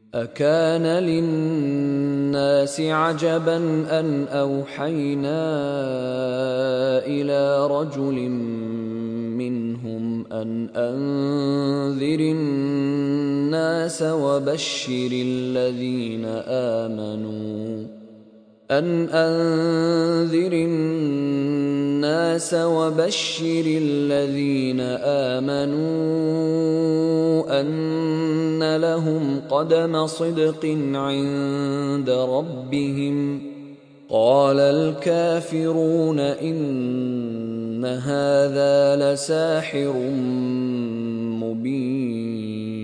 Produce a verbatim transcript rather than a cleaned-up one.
أكان للناس عجبا أن أوحينا إلى رجل منهم أن أنذر الناس وبشر الذين آمنوا أن أنذر الناس وبشر الذين آمنوا أن لهم قدم صدق عند ربهم. قال الكافرون إن هذا لساحر مبين.